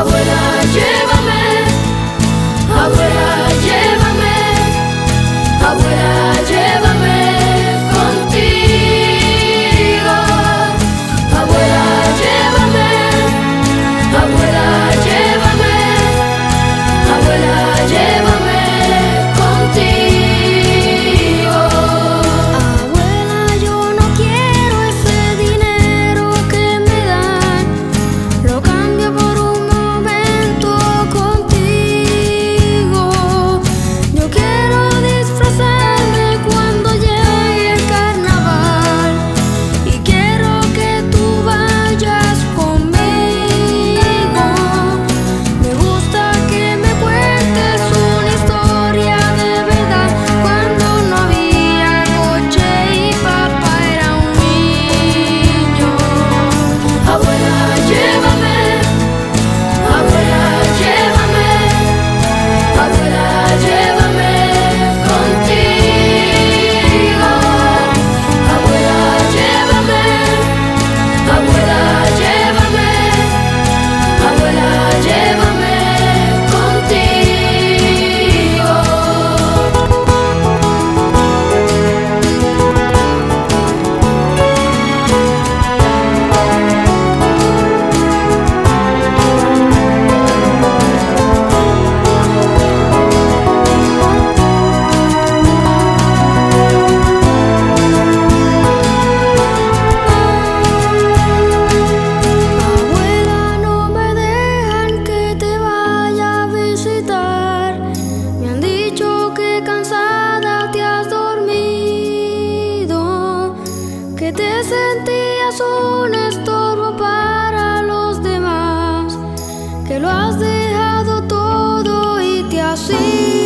Abuela, llévame, abuela, llévame, abuela, llévame contigo. Abuela, llévame, abuela, llévame, abuela, llévame contigo. Abuela, yo no quiero ese dinero que me dan, lo cambio por un momento contigo. Yo quiero disfrazarme cuando llegue el carnaval y quiero que tú vayas conmigo. Me gusta que me cuentes una historia de verdad, cuando no había coche y papá era un niño. Abuela, llévame, abuela, llévame, abuela, llévame contigo. Abuela, llévame, abuela, llévame, abuela, llévame contigo. Abuela, no me dejan que te vaya a visitar. Me han dicho que cansada te has dormido, que te sentías un estorbo para los demás, que lo has dejado todo y te has ido.